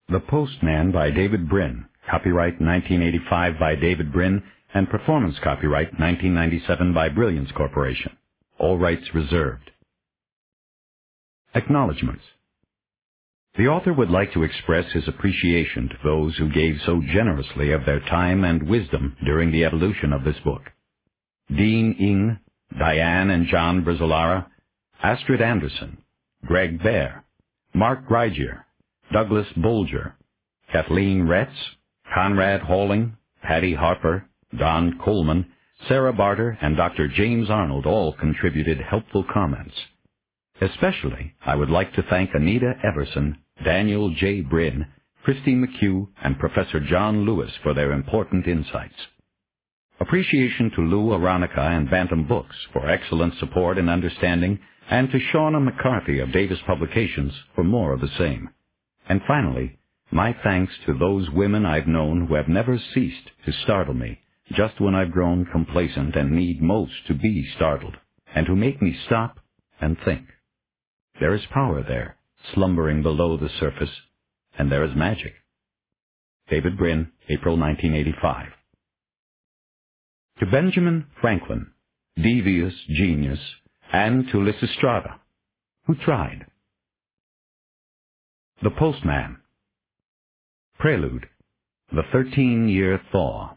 The Postman by David Brin, copyright 1985 by David Brin, and performance copyright 1997 by Brilliance Corporation. All rights reserved. Acknowledgments. The author would like to express his appreciation to those who gave so generously of their time and wisdom during the evolution of this book. Dean Ing, Diane and John Brizolara, Astrid Anderson, Greg Baer, Mark Greigier, Douglas Bolger, Kathleen Retz, Conrad Halling, Patty Harper, Don Coleman, Sarah Barter, and Dr. James Arnold all contributed helpful comments. Especially, I would like to thank Anita Everson, Daniel J. Brin, Christy McHugh, and Professor John Lewis for their important insights. Appreciation to Lou Aronica and Bantam Books for excellent support and understanding, and to Shauna McCarthy of Davis Publications for more of the same. And finally, my thanks to those women I've known who have never ceased to startle me, just when I've grown complacent and need most to be startled, and who make me stop and think. There is power there, slumbering below the surface, and there is magic. David Brin, April 1985. To Benjamin Franklin, devious genius, and to Lysistrata, who tried. The Postman. Prelude. The 13-Year Thaw.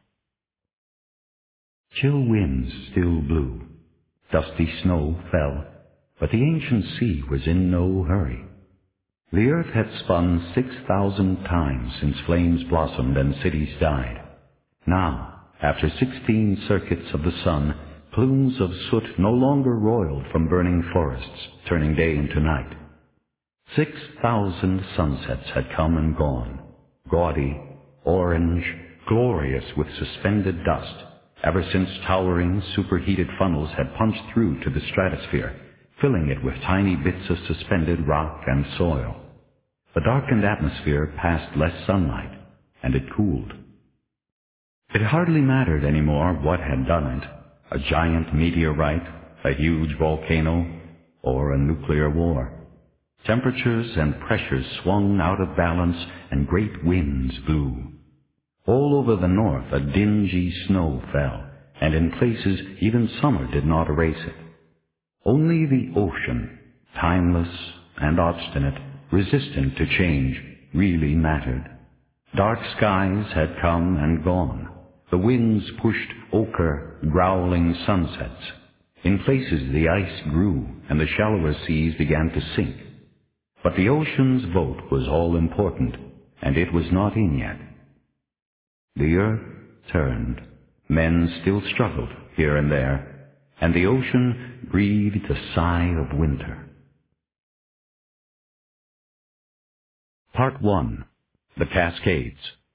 Chill winds still blew. Dusty snow fell, but the ancient sea was in no hurry. The earth had spun 6,000 times since flames blossomed and cities died. Now, after 16 circuits of the sun, plumes of soot no longer roiled from burning forests, turning day into night. 6,000 sunsets had come and gone, gaudy, orange, glorious with suspended dust, ever since towering, superheated funnels had punched through to the stratosphere, filling it with tiny bits of suspended rock and soil. The darkened atmosphere passed less sunlight, and it cooled. It hardly mattered anymore what had done it, a giant meteorite, a huge volcano, or a nuclear war. Temperatures and pressures swung out of balance, and great winds blew. All over the north a dingy snow fell, and in places even summer did not erase it. Only the ocean, timeless and obstinate, resistant to change, really mattered. Dark skies had come and gone. The winds pushed ochre, growling sunsets. In places the ice grew, and the shallower seas began to sink. But the ocean's vote was all important, and it was not in yet. The earth turned. Men still struggled here and there, and the ocean breathed a sigh of winter. Part 1. The Cascades.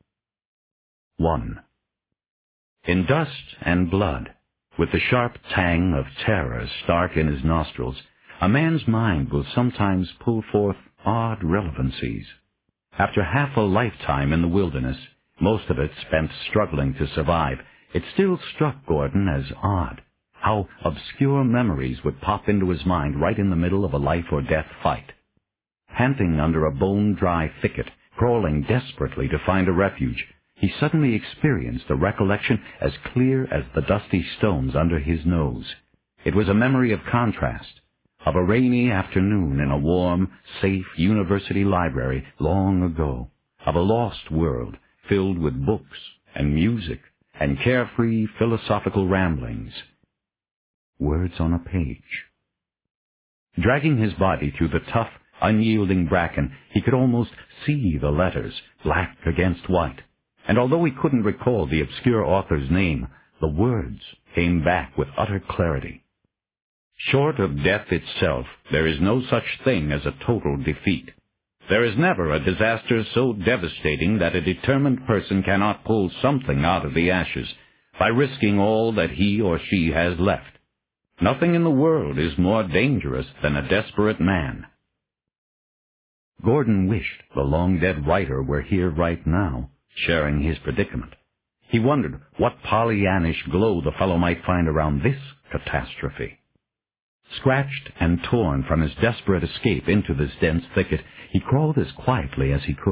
1. In dust and blood, with the sharp tang of terror stark in his nostrils, a man's mind will sometimes pull forth odd relevancies. After half a lifetime in the wilderness, most of it spent struggling to survive, it still struck Gordon as odd how obscure memories would pop into his mind right in the middle of a life-or-death fight. Panting under a bone-dry thicket, crawling desperately to find a refuge, he suddenly experienced a recollection as clear as the dusty stones under his nose. It was a memory of contrast, of a rainy afternoon in a warm, safe university library long ago, of a lost world filled with books and music and carefree philosophical ramblings. Words on a page. Dragging his body through the tough, unyielding bracken, he could almost see the letters, black against white. And although he couldn't recall the obscure author's name, the words came back with utter clarity. Short of death itself, there is no such thing as a total defeat. There is never a disaster so devastating that a determined person cannot pull something out of the ashes by risking all that he or she has left. Nothing in the world is more dangerous than a desperate man. Gordon wished the long-dead writer were here right now, sharing his predicament. He wondered what Pollyannish glow the fellow might find around this catastrophe. Scratched and torn from his desperate escape into this dense thicket, he crawled as quietly as he could,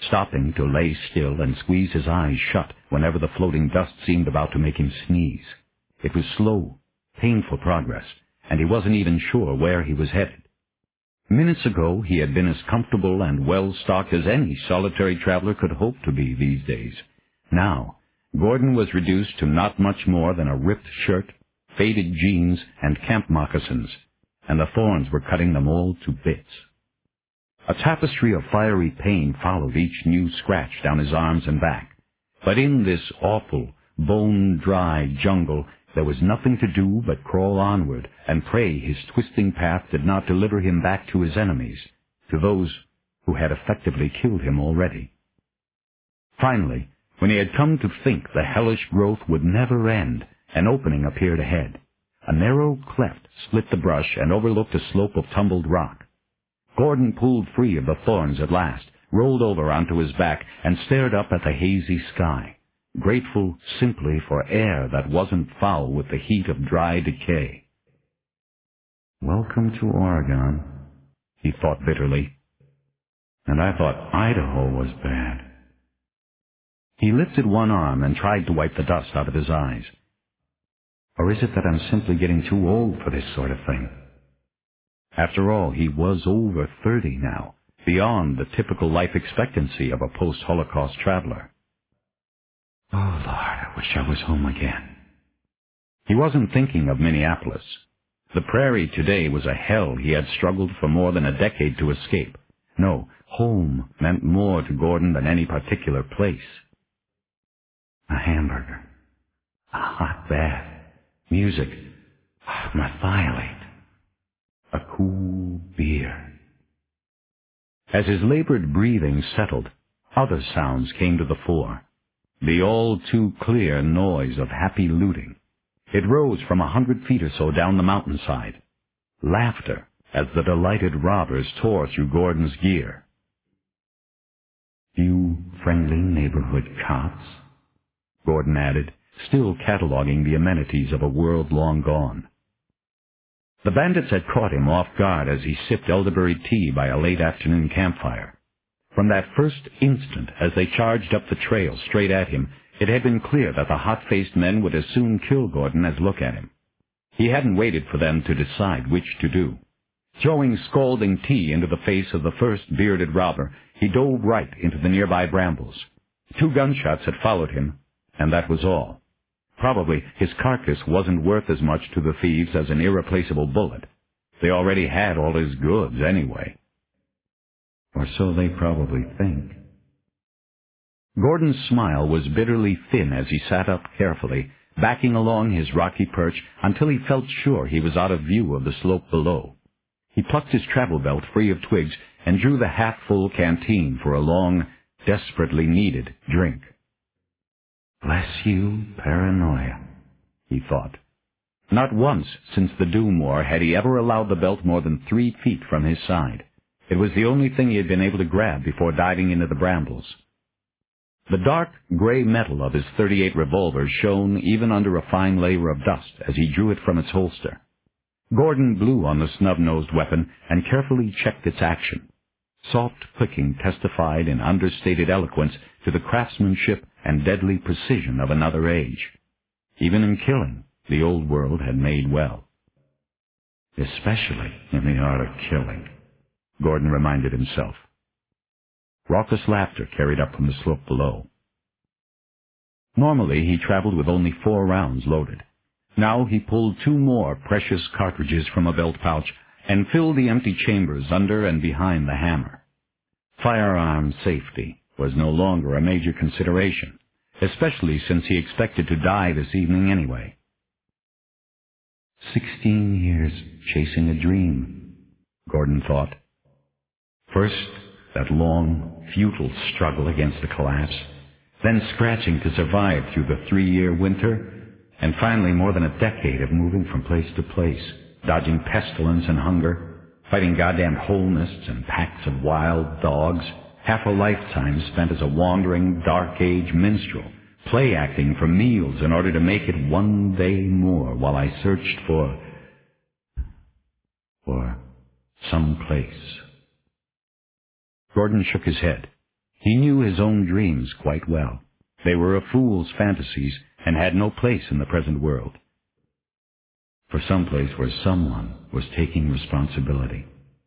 stopping to lay still and squeeze his eyes shut whenever the floating dust seemed about to make him sneeze. It was slow, painful progress, and he wasn't even sure where he was headed. Minutes ago, he had been as comfortable and well-stocked as any solitary traveler could hope to be these days. Now, Gordon was reduced to not much more than a ripped shirt, faded jeans, and camp moccasins, and the thorns were cutting them all to bits. A tapestry of fiery pain followed each new scratch down his arms and back. But in this awful, bone-dry jungle, there was nothing to do but crawl onward and pray his twisting path did not deliver him back to his enemies, to those who had effectively killed him already. Finally, when he had come to think the hellish growth would never end, an opening appeared ahead. A narrow cleft split the brush and overlooked a slope of tumbled rock. Gordon pulled free of the thorns at last, rolled over onto his back, and stared up at the hazy sky, grateful simply for air that wasn't foul with the heat of dry decay. "Welcome to Oregon," he thought bitterly. "And I thought Idaho was bad." He lifted one arm and tried to wipe the dust out of his eyes. Or is it that I'm simply getting too old for this sort of thing? After all, he was over 30 now, beyond the typical life expectancy of a post-Holocaust traveler. Oh, Lord, I wish I was home again. He wasn't thinking of Minneapolis. The prairie today was a hell he had struggled for more than a decade to escape. No, home meant more to Gordon than any particular place. A hamburger, a hot bath, music, my thiolate, a cool beer. As his labored breathing settled, other sounds came to the fore. The all-too-clear noise of happy looting. It rose from 100 feet or so down the mountainside. Laughter as the delighted robbers tore through Gordon's gear. "Few friendly neighborhood cops," Gordon added, still cataloging the amenities of a world long gone. The bandits had caught him off guard as he sipped elderberry tea by a late afternoon campfire. From that first instant, as they charged up the trail straight at him, it had been clear that the hot-faced men would as soon kill Gordon as look at him. He hadn't waited for them to decide which to do. Throwing scalding tea into the face of the first bearded robber, he dove right into the nearby brambles. 2 gunshots had followed him, and that was all. Probably his carcass wasn't worth as much to the thieves as an irreplaceable bullet. They already had all his goods anyway. Or so they probably think. Gordon's smile was bitterly thin as he sat up carefully, backing along his rocky perch until he felt sure he was out of view of the slope below. He plucked his travel belt free of twigs and drew the half-full canteen for a long, desperately needed drink. "Bless you, paranoia," he thought. Not once since the Doom War had he ever allowed the belt more than 3 feet from his side. It was the only thing he had been able to grab before diving into the brambles. The dark gray metal of his .38 revolver shone even under a fine layer of dust as he drew it from its holster. Gordon blew on the snub-nosed weapon and carefully checked its action. Soft clicking testified in understated eloquence to the craftsmanship and deadly precision of another age. Even in killing, the old world had made well. Especially in the art of killing, Gordon reminded himself. Raucous laughter carried up from the slope below. Normally, he traveled with only 4 rounds loaded. Now he pulled 2 more precious cartridges from a belt pouch and filled the empty chambers under and behind the hammer. Firearm safety was no longer a major consideration, especially since he expected to die this evening anyway. 16 years chasing a dream, Gordon thought. First, that long, futile struggle against the collapse, then scratching to survive through the 3-year winter, and finally more than a decade of moving from place to place, dodging pestilence and hunger, fighting goddamn hole mists and packs of wild dogs, half a lifetime spent as a wandering, dark-age minstrel, play-acting for meals in order to make it one day more while I searched for some place. Gordon shook his head. He knew his own dreams quite well. They were a fool's fantasies and had no place in the present world. For some place where someone was taking responsibility.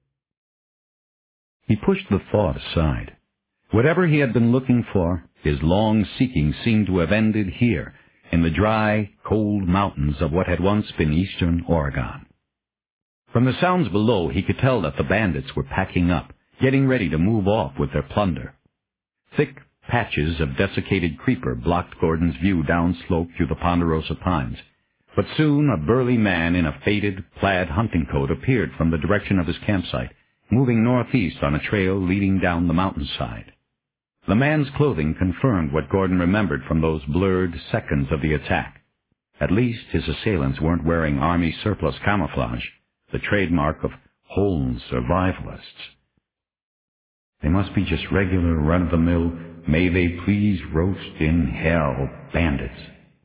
He pushed the thought aside. Whatever he had been looking for, his long seeking seemed to have ended here, in the dry, cold mountains of what had once been eastern Oregon. From the sounds below, he could tell that the bandits were packing up, getting ready to move off with their plunder. Thick patches of desiccated creeper blocked Gordon's view downslope through the ponderosa pines, but soon a burly man in a faded, plaid hunting coat appeared from the direction of his campsite, moving northeast on a trail leading down the mountainside. The man's clothing confirmed what Gordon remembered from those blurred seconds of the attack. At least his assailants weren't wearing Army surplus camouflage, the trademark of Holmes survivalists. They must be just regular, run-of-the-mill, may they please roast in hell bandits.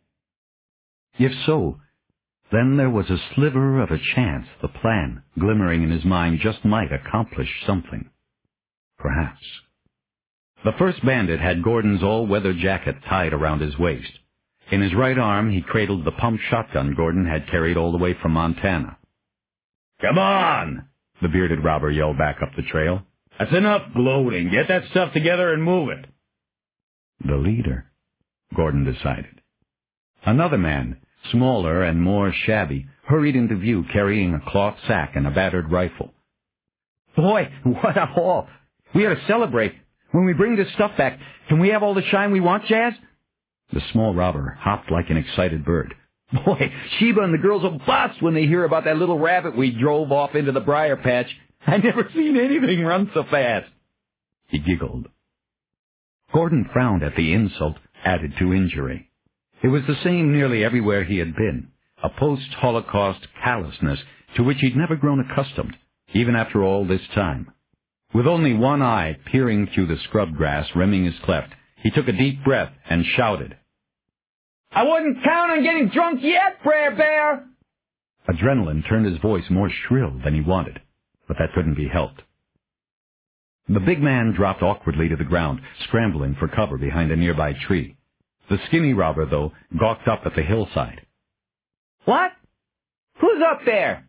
If so, then there was a sliver of a chance the plan, glimmering in his mind, just might accomplish something. Perhaps. The first bandit had Gordon's all-weather jacket tied around his waist. In his right arm, he cradled the pump shotgun Gordon had carried all the way from Montana. "Come on!" the bearded robber yelled back up the trail. "That's enough gloating. Get that stuff together and move it." The leader, Gordon decided. Another man, smaller and more shabby, hurried into view carrying a cloth sack and a battered rifle. "Boy, what a haul! We ought to celebrate. When we bring this stuff back, can we have all the shine we want, Jazz?" The small robber hopped like an excited bird. "Boy, Sheba and the girls will bust when they hear about that little rabbit we drove off into the briar patch. I never seen anything run so fast." He giggled. Gordon frowned at the insult added to injury. It was the same nearly everywhere he had been, a post-Holocaust callousness to which he'd never grown accustomed, even after all this time. With only one eye peering through the scrub grass rimming his cleft, he took a deep breath and shouted, "I wouldn't count on getting drunk yet, Brer Bear!" Adrenaline turned his voice more shrill than he wanted, but that couldn't be helped. The big man dropped awkwardly to the ground, scrambling for cover behind a nearby tree. The skinny robber, though, gawked up at the hillside. "What? Who's up there?"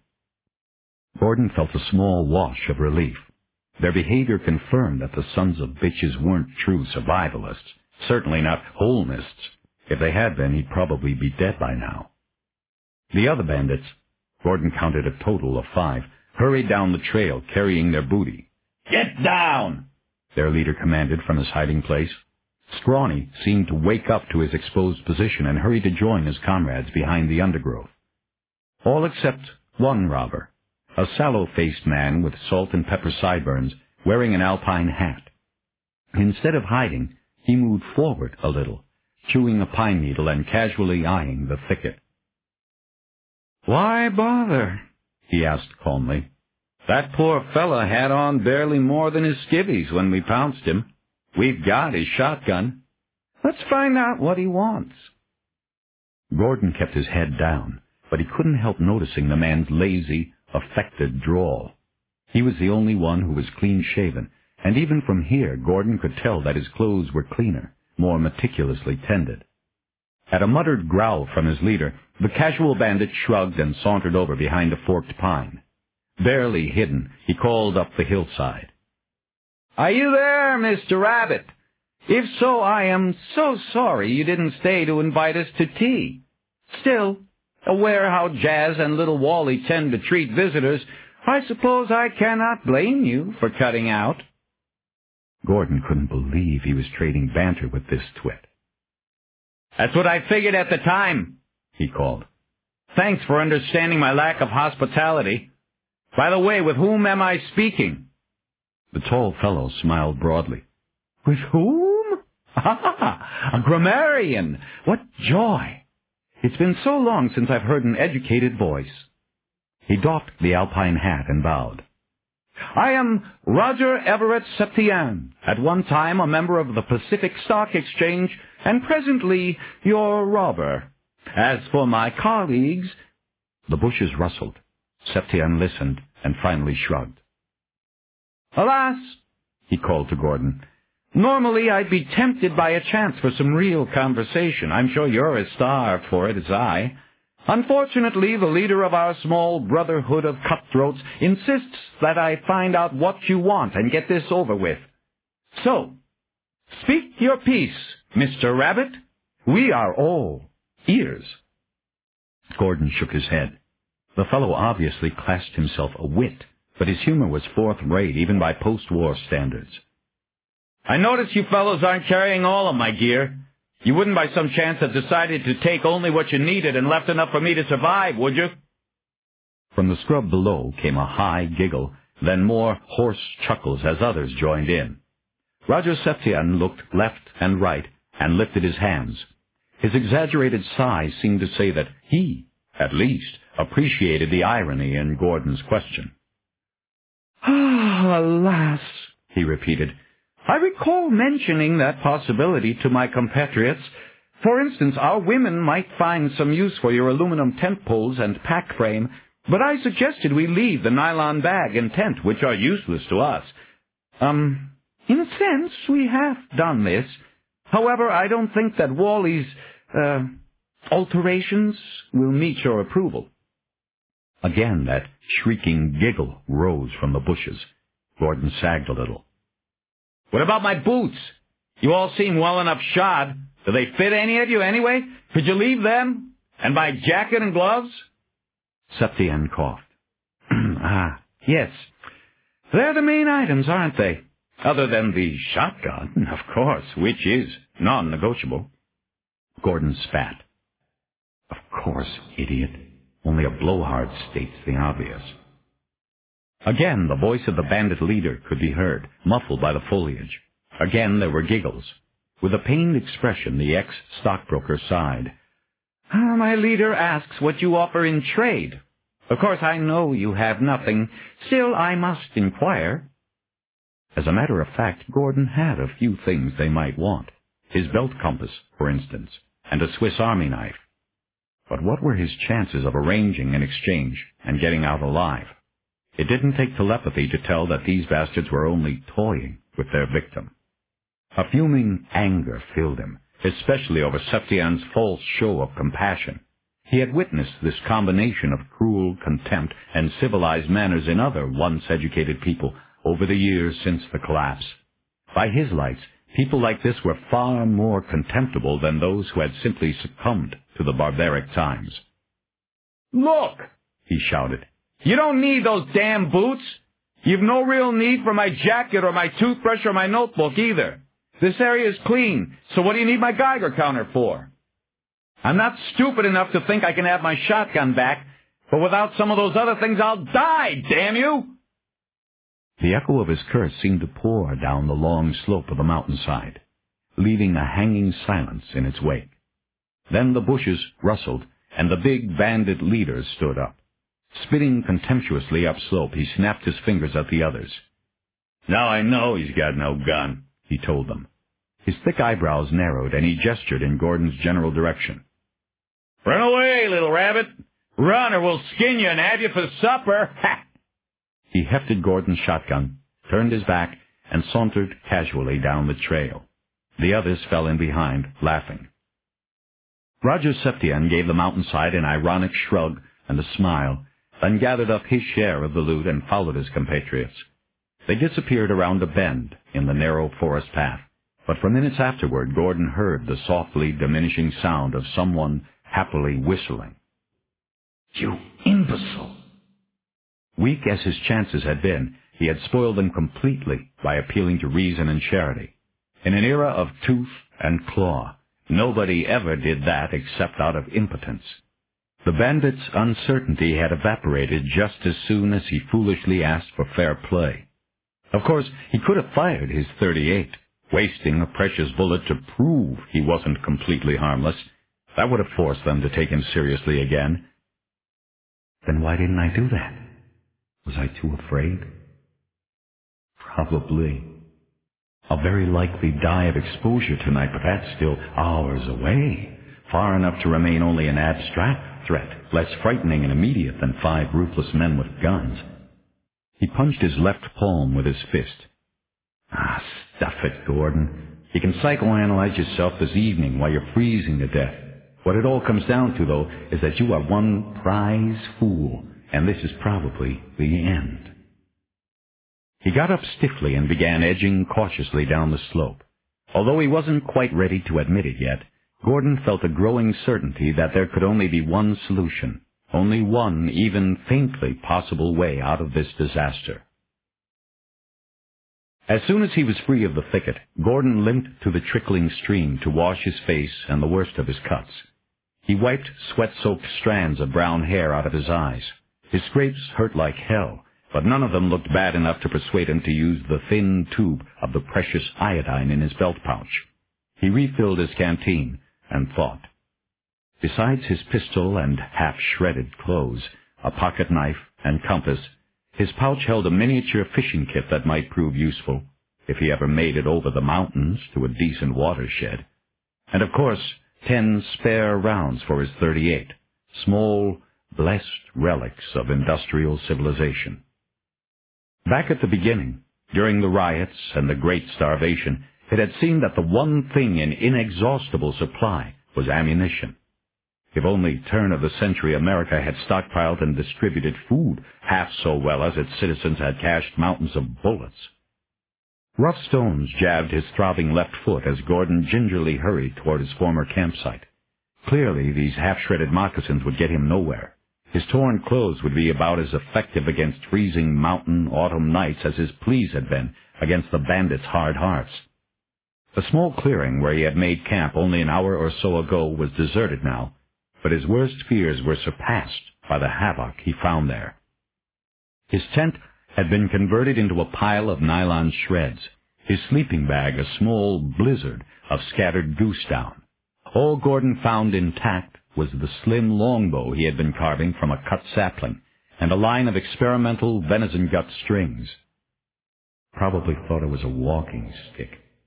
Gordon felt a small wash of relief. Their behavior confirmed that the sons of bitches weren't true survivalists, certainly not Holmists. If they had been, he'd probably be dead by now. The other bandits, Gordon counted a total of 5, hurried down the trail carrying their booty. "Get down!" their leader commanded from his hiding place. Scrawny seemed to wake up to his exposed position and hurried to join his comrades behind the undergrowth. All except one robber, a sallow-faced man with salt and pepper sideburns, wearing an alpine hat. Instead of hiding, he moved forward a little, chewing a pine needle and casually eyeing the thicket. "Why bother?" he asked calmly. "That poor fella had on barely more than his skivvies when we pounced him. We've got his shotgun. Let's find out what he wants." Gordon kept his head down, but he couldn't help noticing the man's lazy, affected drawl. He was the only one who was clean-shaven, and even from here Gordon could tell that his clothes were cleaner, more meticulously tended. At a muttered growl from his leader, the casual bandit shrugged and sauntered over behind a forked pine. Barely hidden, he called up the hillside. "Are you there, Mr. Rabbit? If so, I am so sorry you didn't stay to invite us to tea. Still, aware how Jazz and little Wally tend to treat visitors, I suppose I cannot blame you for cutting out." Gordon couldn't believe he was trading banter with this twit. "That's what I figured at the time," he called. "Thanks for understanding my lack of hospitality. By the way, with whom am I speaking?" The tall fellow smiled broadly. "With whom? Ah, a grammarian! What joy! It's been so long since I've heard an educated voice." He doffed the alpine hat and bowed. "I am Roger Everett Septien, at one time a member of the Pacific Stock Exchange, and presently your robber. As for my colleagues—" The bushes rustled. Septien listened and finally shrugged. "Alas," he called to Gordon, Normally, I'd be tempted by a chance for some real conversation. I'm sure you're as starved for it as I. Unfortunately, the leader of our small brotherhood of cutthroats insists that I find out what you want and get this over with. So, speak your piece, Mr. Rabbit. We are all ears. Gordon shook his head. The fellow obviously classed himself a wit, but his humor was fourth-rate even by post-war standards. I notice you fellows aren't carrying all of my gear. You wouldn't by some chance have decided to take only what you needed and left enough for me to survive, would you? From the scrub below came a high giggle, then more hoarse chuckles as others joined in. Roger Septian looked left and right and lifted his hands. His exaggerated sigh seemed to say that he, at least, appreciated the irony in Gordon's question. "Ah, alas," he repeated. "I recall mentioning that possibility to my compatriots. For instance, our women might find some use for your aluminum tent poles and pack frame, but I suggested we leave the nylon bag and tent, which are useless to us. In a sense, we have done this. However, I don't think that Wally's, alterations will meet your approval." Again that shrieking giggle rose from the bushes. Gordon sagged a little. "What about my boots? You all seem well enough shod. Do they fit any of you anyway? Could you leave them? And my jacket and gloves?" Septian coughed. Yes. They're the main items, aren't they? Other than the shotgun, of course, which is non-negotiable." Gordon spat. "Of course, idiot. Only a blowhard states the obvious." Again, the voice of the bandit leader could be heard, muffled by the foliage. Again, there were giggles. With a pained expression, the ex-stockbroker sighed. "My leader asks what you offer in trade. Of course, I know you have nothing. Still, I must inquire." As a matter of fact, Gordon had a few things they might want. His belt compass, for instance, and a Swiss Army knife. But what were his chances of arranging an exchange and getting out alive? It didn't take telepathy to tell that these bastards were only toying with their victim. A fuming anger filled him, especially over Septian's false show of compassion. He had witnessed this combination of cruel contempt and civilized manners in other once-educated people over the years since the collapse. By his lights, people like this were far more contemptible than those who had simply succumbed to the barbaric times. "Look!" he shouted. "You don't need those damn boots. You've no real need for my jacket or my toothbrush or my notebook either. This area is clean, so what do you need my Geiger counter for? I'm not stupid enough to think I can have my shotgun back, but without some of those other things I'll die, damn you!" The echo of his curse seemed to pour down the long slope of the mountainside, leaving a hanging silence in its wake. Then the bushes rustled, and the big bandit leader stood up. Spitting contemptuously upslope, he snapped his fingers at the others. "Now I know he's got no gun," he told them. His thick eyebrows narrowed, and he gestured in Gordon's general direction. "Run away, little rabbit! Run, or we'll skin you and have you for supper! Ha!" He hefted Gordon's shotgun, turned his back, and sauntered casually down the trail. The others fell in behind, laughing. Roger Septian gave the mountainside an ironic shrug and a smile, then gathered up his share of the loot and followed his compatriots. They disappeared around a bend in the narrow forest path, but for minutes afterward Gordon heard the softly diminishing sound of someone happily whistling. "You imbecile!" Weak as his chances had been, he had spoiled them completely by appealing to reason and charity. In an era of tooth and claw, nobody ever did that except out of impotence. The bandit's uncertainty had evaporated just as soon as he foolishly asked for fair play. Of course, he could have fired his .38, wasting a precious bullet to prove he wasn't completely harmless. That would have forced them to take him seriously again. Then why didn't I do that? Was I too afraid? Probably. I'll very likely die of exposure tonight, but that's still hours away, far enough to remain only an abstract threat, less frightening and immediate than 5 ruthless men with guns. He punched his left palm with his fist. Ah, stuff it, Gordon. You can psychoanalyze yourself this evening while you're freezing to death. What it all comes down to, though, is that you are one prize fool, and this is probably the end. He got up stiffly and began edging cautiously down the slope. Although he wasn't quite ready to admit it yet, Gordon felt a growing certainty that there could only be one solution, only one even faintly possible way out of this disaster. As soon as he was free of the thicket, Gordon limped to the trickling stream to wash his face and the worst of his cuts. He wiped sweat-soaked strands of brown hair out of his eyes. His scrapes hurt like hell, but none of them looked bad enough to persuade him to use the thin tube of the precious iodine in his belt pouch. He refilled his canteen and thought. Besides his pistol and half-shredded clothes, a pocket knife and compass, his pouch held a miniature fishing kit that might prove useful, if he ever made it over the mountains to a decent watershed. And of course, 10 spare rounds for his .38, small, blessed relics of industrial civilization. Back at the beginning, during the riots and the Great Starvation, it had seemed that the one thing in inexhaustible supply was ammunition. If only turn-of-the-century America had stockpiled and distributed food half so well as its citizens had cached mountains of bullets. Rough stones jabbed his throbbing left foot as Gordon gingerly hurried toward his former campsite. Clearly, these half-shredded moccasins would get him nowhere. His torn clothes would be about as effective against freezing mountain autumn nights as his pleas had been against the bandits' hard hearts. The small clearing where he had made camp only an hour or so ago was deserted now, but his worst fears were surpassed by the havoc he found there. His tent had been converted into a pile of nylon shreds, his sleeping bag a small blizzard of scattered goose down. All Gordon found intact was the slim longbow he had been carving from a cut sapling, and a line of experimental venison gut strings. Probably thought it was a walking stick.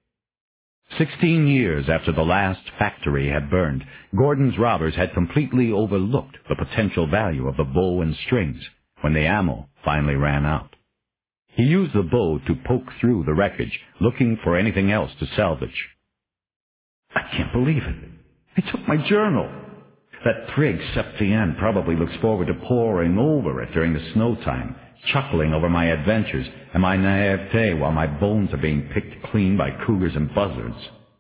16 years after the last factory had burned, Gordon's robbers had completely overlooked the potential value of the bow and strings when the ammo finally ran out. He used the bow to poke through the wreckage, looking for anything else to salvage. I can't believe it. They took my journal. That prig Septien probably looks forward to poring over it during the snow time, chuckling over my adventures and my naivete while my bones are being picked clean by cougars and buzzards.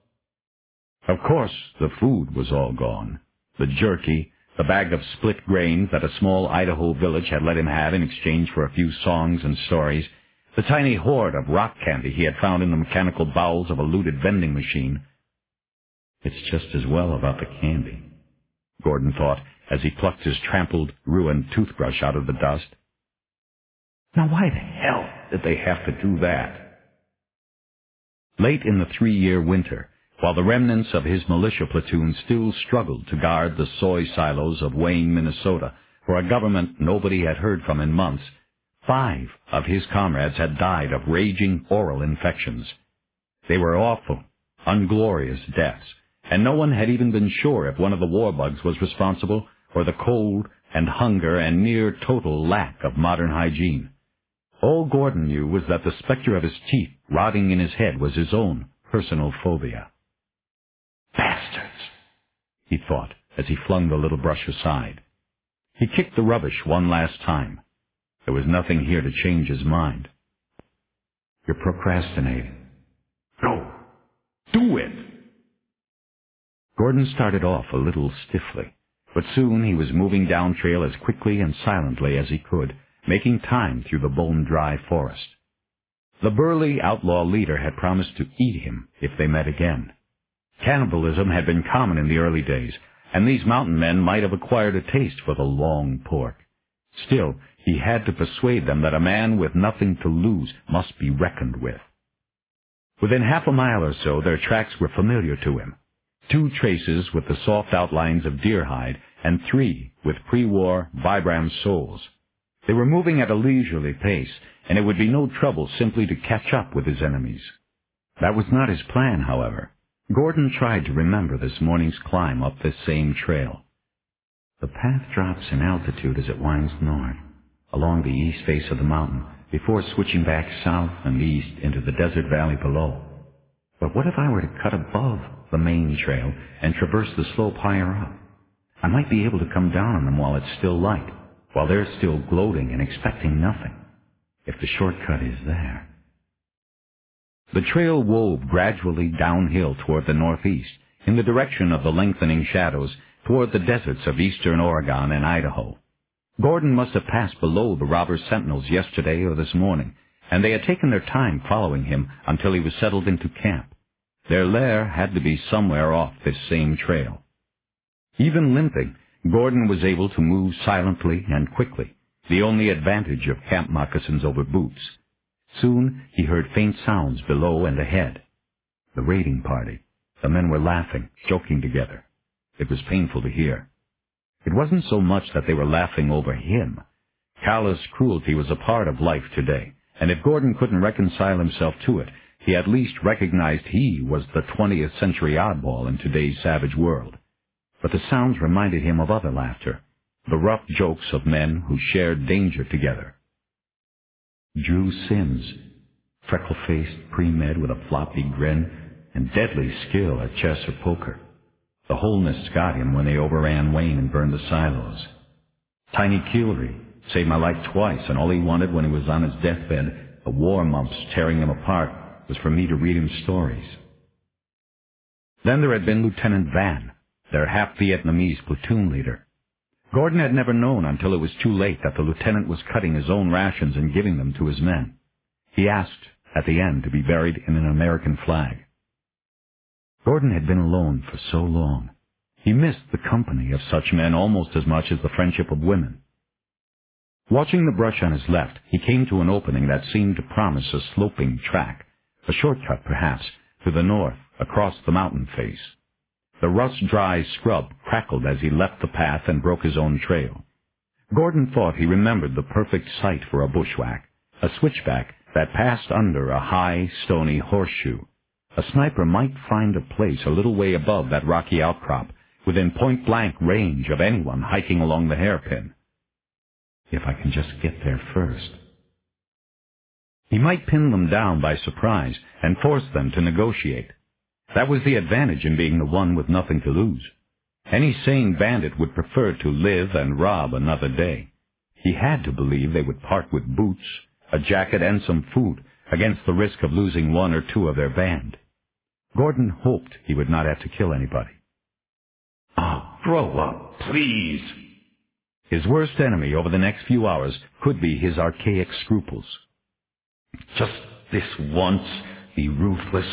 Of course, the food was all gone. The jerky, the bag of split grains that a small Idaho village had let him have in exchange for a few songs and stories, the tiny hoard of rock candy he had found in the mechanical bowels of a looted vending machine. It's just as well about the candy, Gordon thought as he plucked his trampled, ruined toothbrush out of the dust. Now why the hell did they have to do that? Late in the 3-year winter, while the remnants of his militia platoon still struggled to guard the soy silos of Wayne, Minnesota, for a government nobody had heard from in months, 5 of his comrades had died of raging oral infections. They were awful, unglorious deaths, and no one had even been sure if one of the war bugs was responsible for the cold and hunger and near total lack of modern hygiene. All Gordon knew was that the specter of his teeth rotting in his head was his own personal phobia. Bastards, he thought as he flung the little brush aside. He kicked the rubbish one last time. There was nothing here to change his mind. You're procrastinating. No, do it! Gordon started off a little stiffly, but soon he was moving down trail as quickly and silently as he could, making time through the bone-dry forest. The burly outlaw leader had promised to eat him if they met again. Cannibalism had been common in the early days, and these mountain men might have acquired a taste for the long pork. Still, he had to persuade them that a man with nothing to lose must be reckoned with. Within half a mile or so, their tracks were familiar to him. 2 traces with the soft outlines of deer hide, and 3 with pre-war Vibram soles. They were moving at a leisurely pace, and it would be no trouble simply to catch up with his enemies. That was not his plan, however. Gordon tried to remember this morning's climb up this same trail. The path drops in altitude as it winds north. Along the east face of the mountain, before switching back south and east into the desert valley below. But what if I were to cut above the main trail and traverse the slope higher up? I might be able to come down on them while it's still light, while they're still gloating and expecting nothing, if the shortcut is there. The trail wove gradually downhill toward the northeast, in the direction of the lengthening shadows, toward the deserts of eastern Oregon and Idaho. Gordon must have passed below the robber sentinels yesterday or this morning, and they had taken their time following him until he was settled into camp. Their lair had to be somewhere off this same trail. Even limping, Gordon was able to move silently and quickly, the only advantage of camp moccasins over boots. Soon he heard faint sounds below and ahead. The raiding party. The men were laughing, joking together. It was painful to hear. It wasn't so much that they were laughing over him. Callous cruelty was a part of life today, and if Gordon couldn't reconcile himself to it, he at least recognized he was the 20th century oddball in today's savage world. But the sounds reminded him of other laughter, the rough jokes of men who shared danger together. Drew Sims, freckle-faced pre-med with a floppy grin and deadly skill at chess or poker. The wholeness got him when they overran Wayne and burned the silos. Tiny Keelry saved my life twice, and all he wanted when he was on his deathbed, the war mumps tearing him apart, was for me to read him stories. Then there had been Lieutenant Van, their half-Vietnamese platoon leader. Gordon had never known until it was too late that the lieutenant was cutting his own rations and giving them to his men. He asked, at the end, to be buried in an American flag. Gordon had been alone for so long. He missed the company of such men almost as much as the friendship of women. Watching the brush on his left, he came to an opening that seemed to promise a sloping track, a shortcut perhaps, to the north, across the mountain face. The rust-dry scrub crackled as he left the path and broke his own trail. Gordon thought he remembered the perfect site for a bushwhack, a switchback that passed under a high, stony horseshoe. A sniper might find a place a little way above that rocky outcrop, within point-blank range of anyone hiking along the hairpin. If I can just get there first. He might pin them down by surprise and force them to negotiate. That was the advantage in being the one with nothing to lose. Any sane bandit would prefer to live and rob another day. He had to believe they would part with boots, a jacket, and some food against the risk of losing one or two of their band. Gordon hoped he would not have to kill anybody. "Oh, grow up, please." His worst enemy over the next few hours could be his archaic scruples. "Just this once, be ruthless."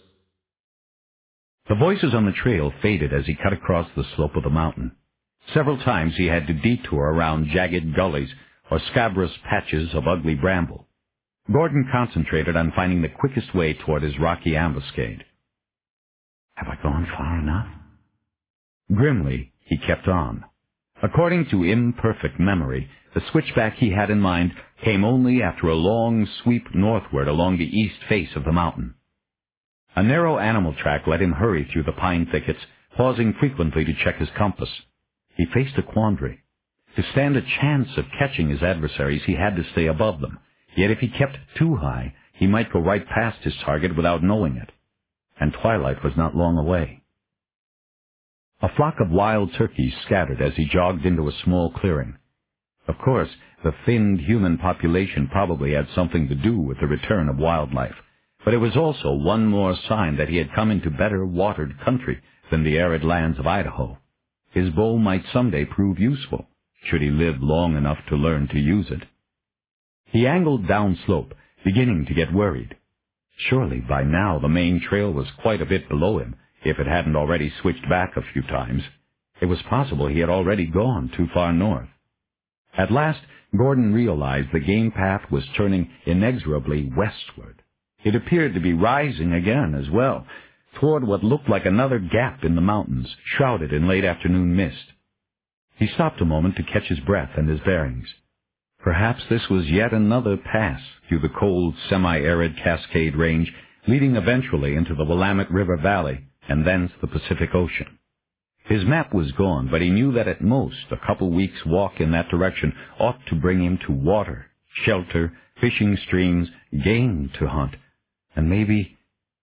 The voices on the trail faded as he cut across the slope of the mountain. Several times he had to detour around jagged gullies or scabrous patches of ugly bramble. Gordon concentrated on finding the quickest way toward his rocky ambuscade. Have I gone far enough? Grimly, he kept on. According to imperfect memory, the switchback he had in mind came only after a long sweep northward along the east face of the mountain. A narrow animal track let him hurry through the pine thickets, pausing frequently to check his compass. He faced a quandary. To stand a chance of catching his adversaries, he had to stay above them. Yet if he kept too high, he might go right past his target without knowing it. And twilight was not long away. A flock of wild turkeys scattered as he jogged into a small clearing. Of course, the thinned human population probably had something to do with the return of wildlife, but it was also one more sign that he had come into better watered country than the arid lands of Idaho. His bow might someday prove useful, should he live long enough to learn to use it. He angled downslope, beginning to get worried. Surely by now the main trail was quite a bit below him, if it hadn't already switched back a few times. It was possible he had already gone too far north. At last, Gordon realized the game path was turning inexorably westward. It appeared to be rising again as well, toward what looked like another gap in the mountains, shrouded in late afternoon mist. He stopped a moment to catch his breath and his bearings. Perhaps this was yet another pass through the cold, semi-arid Cascade Range, leading eventually into the Willamette River Valley and thence the Pacific Ocean. His map was gone, but he knew that at most a couple weeks' walk in that direction ought to bring him to water, shelter, fishing streams, game to hunt, and maybe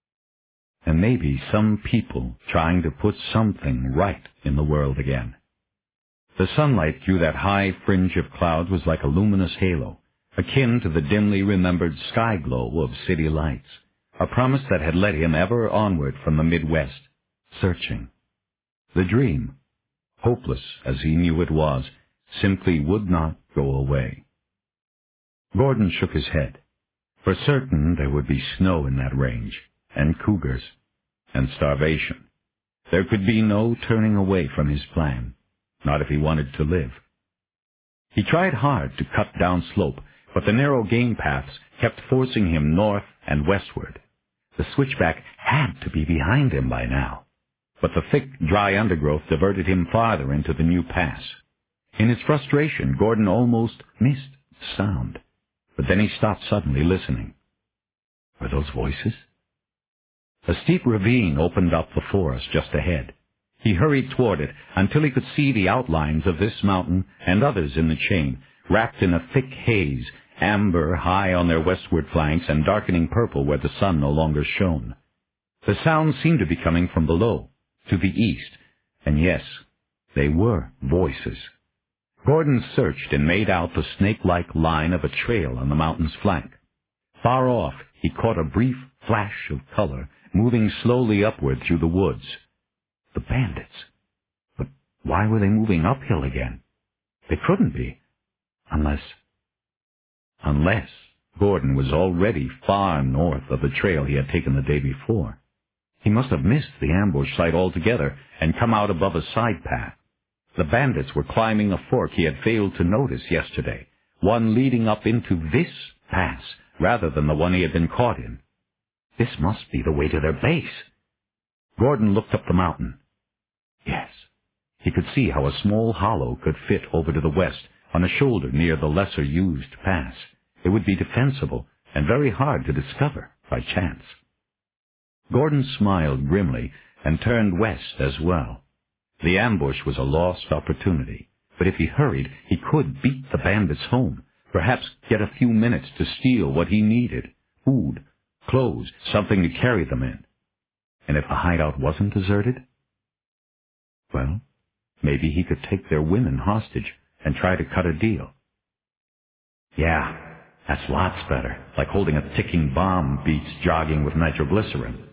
some people trying to put something right in the world again. The sunlight through that high fringe of clouds was like a luminous halo, akin to the dimly remembered sky glow of city lights, a promise that had led him ever onward from the Midwest, searching. The dream, hopeless as he knew it was, simply would not go away. Gordon shook his head. For certain there would be snow in that range, and cougars, and starvation. There could be no turning away from his plan, not if he wanted to live. He tried hard to cut down slope, but the narrow game paths kept forcing him north and westward. The switchback had to be behind him by now, but the thick, dry undergrowth diverted him farther into the new pass. In his frustration, Gordon almost missed the sound, but then he stopped suddenly, listening. Were those voices? A steep ravine opened up the forest just ahead. He hurried toward it until he could see the outlines of this mountain and others in the chain, wrapped in a thick haze, amber high on their westward flanks and darkening purple where the sun no longer shone. The sounds seemed to be coming from below, to the east, and yes, they were voices. Gordon searched and made out the snake-like line of a trail on the mountain's flank. Far off, he caught a brief flash of color, moving slowly upward through the woods. The bandits. But why were they moving uphill again? They couldn't be. Unless Gordon was already far north of the trail he had taken the day before. He must have missed the ambush site altogether and come out above a side path. The bandits were climbing a fork he had failed to notice yesterday, one leading up into this pass rather than the one he had been caught in. This must be the way to their base. Gordon looked up the mountain. Yes, he could see how a small hollow could fit over to the west on a shoulder near the lesser-used pass. It would be defensible and very hard to discover by chance. Gordon smiled grimly and turned west as well. The ambush was a lost opportunity, but if he hurried, he could beat the bandits home, perhaps get a few minutes to steal what he needed, food, clothes, something to carry them in. And if the hideout wasn't deserted? Well, maybe he could take their women hostage and try to cut a deal. Yeah, that's lots better. Like holding a ticking bomb beats jogging with nitroglycerin.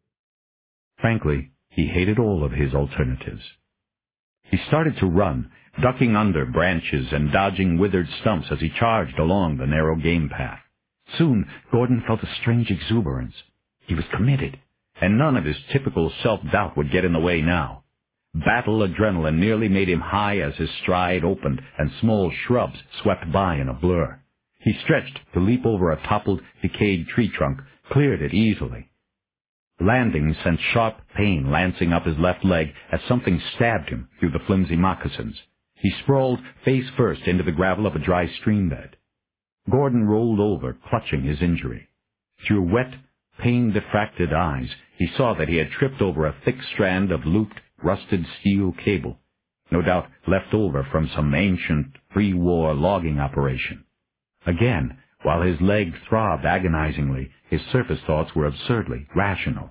Frankly, he hated all of his alternatives. He started to run, ducking under branches and dodging withered stumps as he charged along the narrow game path. Soon, Gordon felt a strange exuberance. He was committed, and none of his typical self-doubt would get in the way now. Battle adrenaline nearly made him high as his stride opened and small shrubs swept by in a blur. He stretched to leap over a toppled, decayed tree trunk, cleared it easily. Landing sent sharp pain lancing up his left leg as something stabbed him through the flimsy moccasins. He sprawled face first into the gravel of a dry stream bed. Gordon rolled over, clutching his injury. Through wet, pain-diffracted eyes, he saw that he had tripped over a thick strand of looped, rusted steel cable, no doubt left over from some ancient pre-war logging operation. Again, while his leg throbbed agonizingly, his surface thoughts were absurdly rational.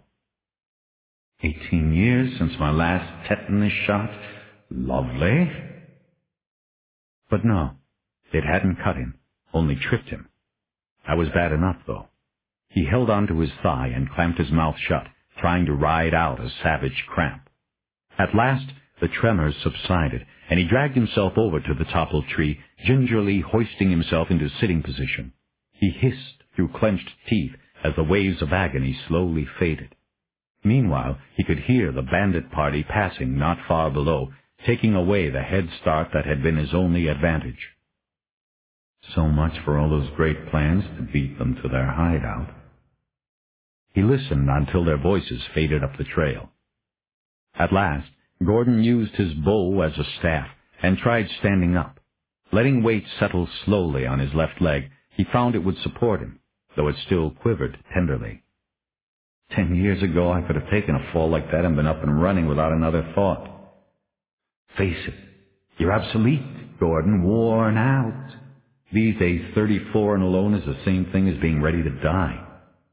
18 years since my last tetanus shot. Lovely. But no, it hadn't cut him, only tripped him. That was bad enough, though. He held onto his thigh and clamped his mouth shut, trying to ride out a savage cramp. At last, the tremors subsided, and he dragged himself over to the toppled tree, gingerly hoisting himself into sitting position. He hissed through clenched teeth as the waves of agony slowly faded. Meanwhile, he could hear the bandit party passing not far below, taking away the head start that had been his only advantage. So much for all those great plans to beat them to their hideout. He listened until their voices faded up the trail. At last, Gordon used his bow as a staff and tried standing up. Letting weight settle slowly on his left leg, he found it would support him, though it still quivered tenderly. 10 years ago, I could have taken a fall like that and been up and running without another thought. Face it, you're obsolete, Gordon, worn out. These days, 34 and alone is the same thing as being ready to die.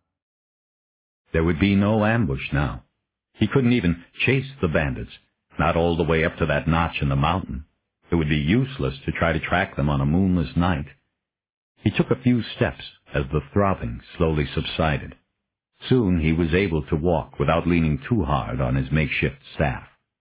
There would be no ambush now. He couldn't even chase the bandits, not all the way up to that notch in the mountain. It would be useless to try to track them on a moonless night. He took a few steps as the throbbing slowly subsided. Soon he was able to walk without leaning too hard on his makeshift staff.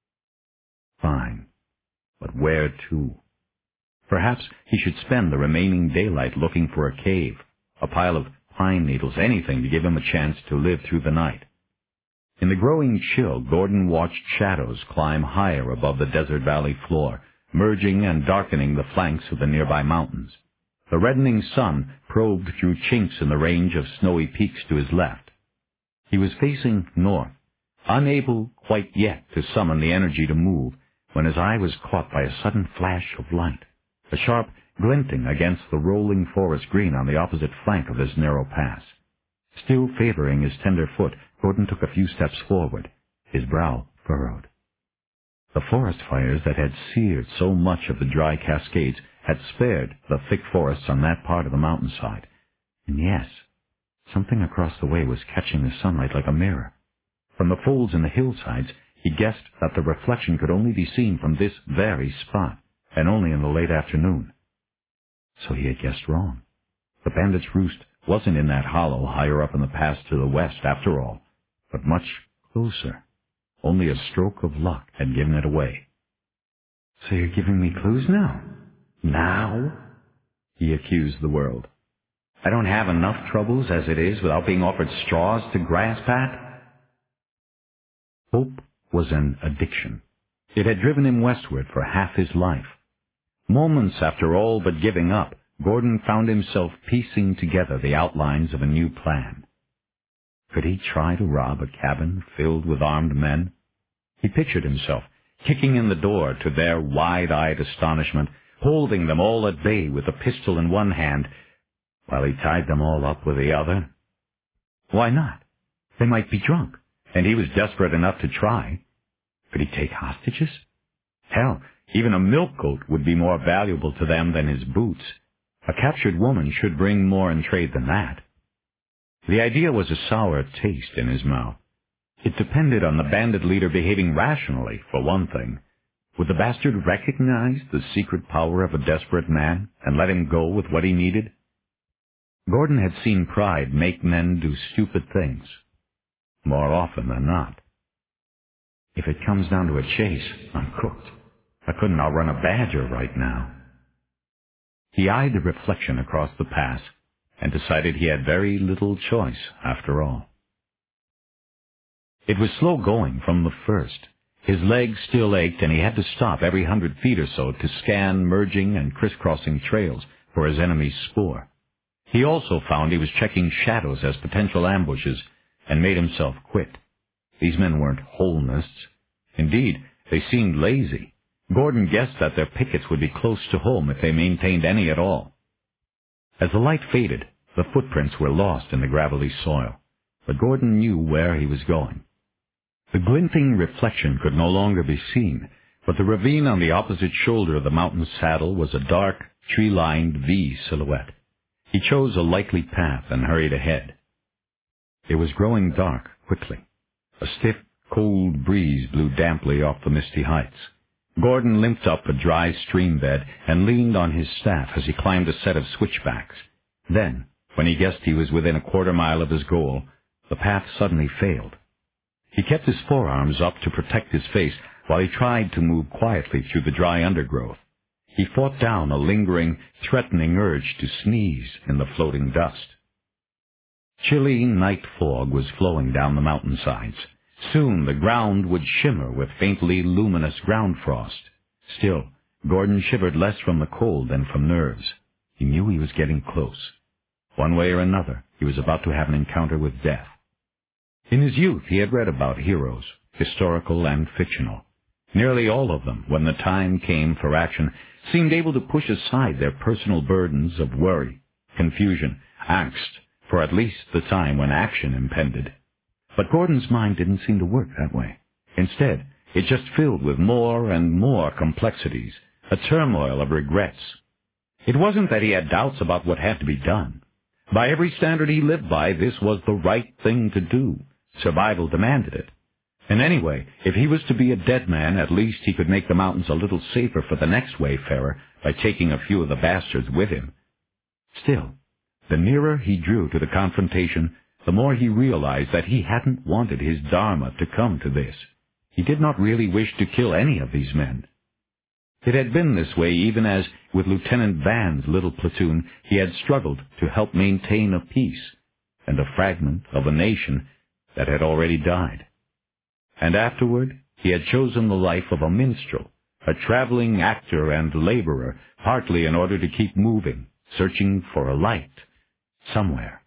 Fine, but where to? Perhaps he should spend the remaining daylight looking for a cave, a pile of pine needles, anything to give him a chance to live through the night. In the growing chill, Gordon watched shadows climb higher above the desert valley floor, merging and darkening the flanks of the nearby mountains. The reddening sun probed through chinks in the range of snowy peaks to his left. He was facing north, unable quite yet to summon the energy to move, when his eye was caught by a sudden flash of light, a sharp glinting against the rolling forest green on the opposite flank of this narrow pass. Still favoring his tender foot, Gordon took a few steps forward, his brow furrowed. The forest fires that had seared so much of the dry Cascades had spared the thick forests on that part of the mountainside. And yes, something across the way was catching the sunlight like a mirror. From the folds in the hillsides, he guessed that the reflection could only be seen from this very spot, and only in the late afternoon. So he had guessed wrong. The bandits' roost wasn't in that hollow higher up in the pass to the west, after all, but much closer. Only a stroke of luck had given it away. "So you're giving me clues now?" "Now?" he accused the world. "I don't have enough troubles as it is without being offered straws to grasp at?" Hope was an addiction. It had driven him westward for half his life. Moments after all but giving up, Gordon found himself piecing together the outlines of a new plan. Could he try to rob a cabin filled with armed men? He pictured himself kicking in the door to their wide-eyed astonishment, holding them all at bay with a pistol in one hand, while he tied them all up with the other. Why not? They might be drunk, and he was desperate enough to try. Could he take hostages? Hell, even a milk goat would be more valuable to them than his boots. A captured woman should bring more in trade than that. The idea was a sour taste in his mouth. It depended on the bandit leader behaving rationally, for one thing. Would the bastard recognize the secret power of a desperate man and let him go with what he needed? Gordon had seen pride make men do stupid things, more often than not. If it comes down to a chase, I'm cooked. I couldn't outrun a badger right now. He eyed the reflection across the pass and decided he had very little choice after all. It was slow going from the first. His legs still ached, and he had to stop every 100 feet or so to scan merging and crisscrossing trails for his enemy's spoor. He also found he was checking shadows as potential ambushes and made himself quit. These men weren't holenists. Indeed, they seemed lazy. Gordon guessed that their pickets would be close to home if they maintained any at all. As the light faded, the footprints were lost in the gravelly soil, but Gordon knew where he was going. The glinting reflection could no longer be seen, but the ravine on the opposite shoulder of the mountain saddle was a dark, tree-lined V silhouette. He chose a likely path and hurried ahead. It was growing dark quickly. A stiff, cold breeze blew damply off the misty heights. Gordon limped up a dry stream bed and leaned on his staff as he climbed a set of switchbacks. Then, when he guessed he was within a quarter-mile of his goal, the path suddenly failed. He kept his forearms up to protect his face while he tried to move quietly through the dry undergrowth. He fought down a lingering, threatening urge to sneeze in the floating dust. Chilly night fog was flowing down the mountainsides. Soon the ground would shimmer with faintly luminous ground frost. Still, Gordon shivered less from the cold than from nerves. He knew he was getting close. One way or another, he was about to have an encounter with death. In his youth, he had read about heroes, historical and fictional. Nearly all of them, when the time came for action, seemed able to push aside their personal burdens of worry, confusion, angst, for at least the time when action impended. But Gordon's mind didn't seem to work that way. Instead, it just filled with more and more complexities, a turmoil of regrets. It wasn't that he had doubts about what had to be done. By every standard he lived by, this was the right thing to do. Survival demanded it. And anyway, if he was to be a dead man, at least he could make the mountains a little safer for the next wayfarer by taking a few of the bastards with him. Still, the nearer he drew to the confrontation, the more he realized that he hadn't wanted his Dharma to come to this. He did not really wish to kill any of these men. It had been this way even as, with Lieutenant Van's little platoon, he had struggled to help maintain a peace and a fragment of a nation that had already died. And afterward, he had chosen the life of a minstrel, a traveling actor and laborer, partly in order to keep moving, searching for a light somewhere.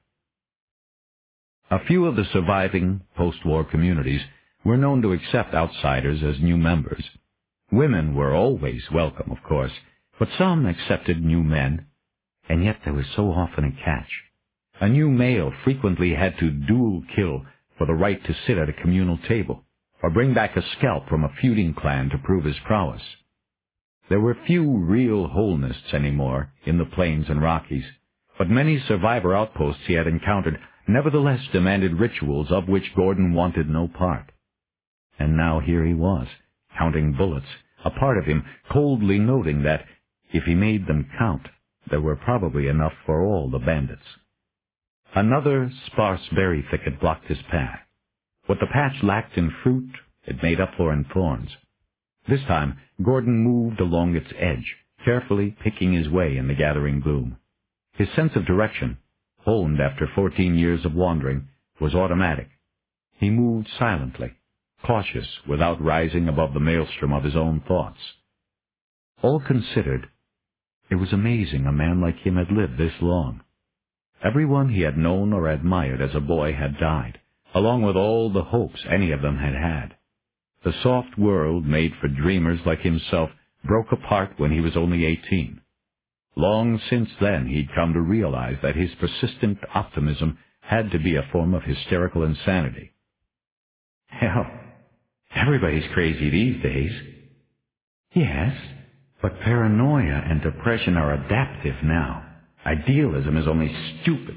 A few of the surviving post-war communities were known to accept outsiders as new members. Women were always welcome, of course, but some accepted new men, and yet there was so often a catch. A new male frequently had to dual kill for the right to sit at a communal table, or bring back a scalp from a feuding clan to prove his prowess. There were few real Holnists anymore in the Plains and Rockies, but many survivor outposts he had encountered nevertheless demanded rituals of which Gordon wanted no part. And now here he was, counting bullets, a part of him coldly noting that, if he made them count, there were probably enough for all the bandits. Another sparse berry thicket blocked his path. What the patch lacked in fruit, it made up for in thorns. This time, Gordon moved along its edge, carefully picking his way in the gathering gloom. His sense of direction, honed after 14 years of wandering, was automatic. He moved silently, cautious without rising above the maelstrom of his own thoughts. All considered, it was amazing a man like him had lived this long. Everyone he had known or admired as a boy had died, along with all the hopes any of them had had. The soft world made for dreamers like himself broke apart when he was only 18. Long since then he'd come to realize that his persistent optimism had to be a form of hysterical insanity. Hell, everybody's crazy these days. Yes, but paranoia and depression are adaptive now. Idealism is only stupid.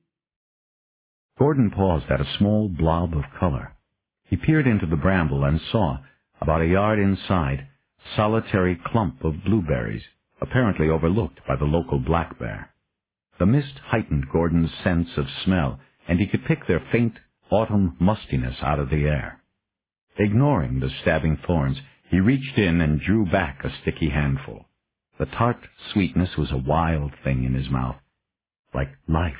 Gordon paused at a small blob of color. He peered into the bramble and saw, about a yard inside, a solitary clump of blueberries, apparently overlooked by the local black bear. The mist heightened Gordon's sense of smell, and he could pick their faint autumn mustiness out of the air. Ignoring the stabbing thorns, he reached in and drew back a sticky handful. The tart sweetness was a wild thing in his mouth, like life.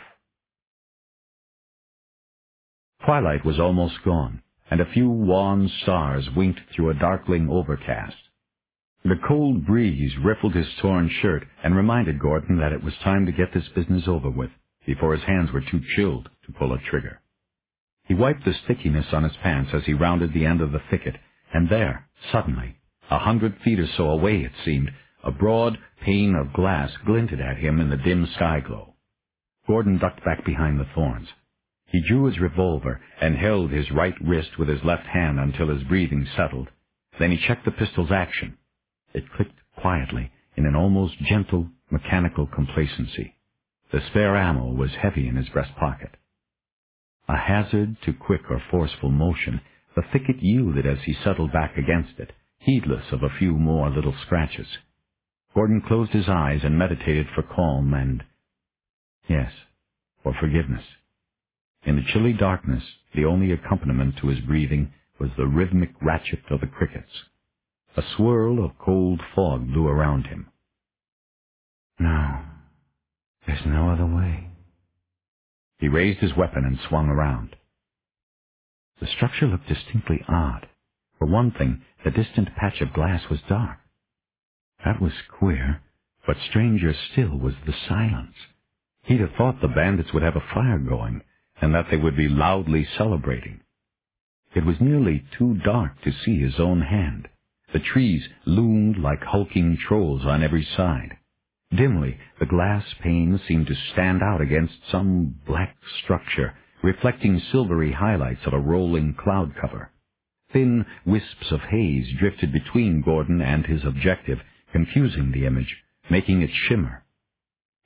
Twilight was almost gone, and a few wan stars winked through a darkling overcast. The cold breeze riffled his torn shirt and reminded Gordon that it was time to get this business over with, before his hands were too chilled to pull a trigger. He wiped the stickiness on his pants as he rounded the end of the thicket, and there, suddenly, 100 feet or so away it seemed, a broad pane of glass glinted at him in the dim sky glow. Gordon ducked back behind the thorns. He drew his revolver and held his right wrist with his left hand until his breathing settled. Then he checked the pistol's action. It clicked quietly in an almost gentle, mechanical complacency. The spare ammo was heavy in his breast pocket. A hazard to quick or forceful motion, the thicket yielded as he settled back against it, heedless of a few more little scratches. Gordon closed his eyes and meditated for calm and, yes, for forgiveness. In the chilly darkness, the only accompaniment to his breathing was the rhythmic ratchet of the crickets. A swirl of cold fog blew around him. No, there's no other way. He raised his weapon and swung around. The structure looked distinctly odd. For one thing, the distant patch of glass was dark. That was queer, but stranger still was the silence. He'd have thought the bandits would have a fire going, and that they would be loudly celebrating. It was nearly too dark to see his own hand. The trees loomed like hulking trolls on every side. Dimly, the glass panes seemed to stand out against some black structure, reflecting silvery highlights of a rolling cloud cover. Thin wisps of haze drifted between Gordon and his objective, confusing the image, making it shimmer.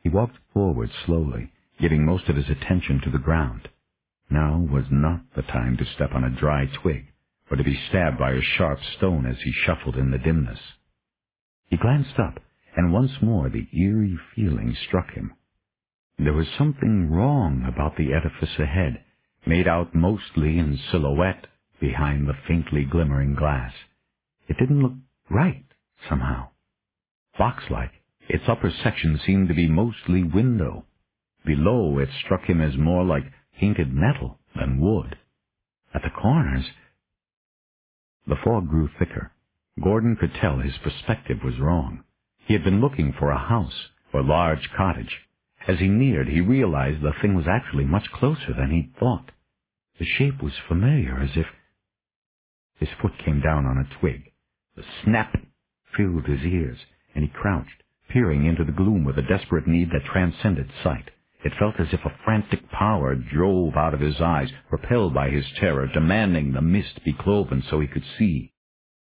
He walked forward slowly, giving most of his attention to the ground. Now was not the time to step on a dry twig, or to be stabbed by a sharp stone as he shuffled in the dimness. He glanced up, and once more the eerie feeling struck him. There was something wrong about the edifice ahead, made out mostly in silhouette behind the faintly glimmering glass. It didn't look right, somehow. Box-like, its upper section seemed to be mostly window. Below, it struck him as more like painted metal than wood. At the corners, the fog grew thicker. Gordon could tell his perspective was wrong. He had been looking for a house or large cottage. As he neared, he realized the thing was actually much closer than he'd thought. The shape was familiar, as if... His foot came down on a twig. The snap filled his ears, and he crouched, peering into the gloom with a desperate need that transcended sight. It felt as if a frantic power drove out of his eyes, propelled by his terror, demanding the mist be cloven so he could see.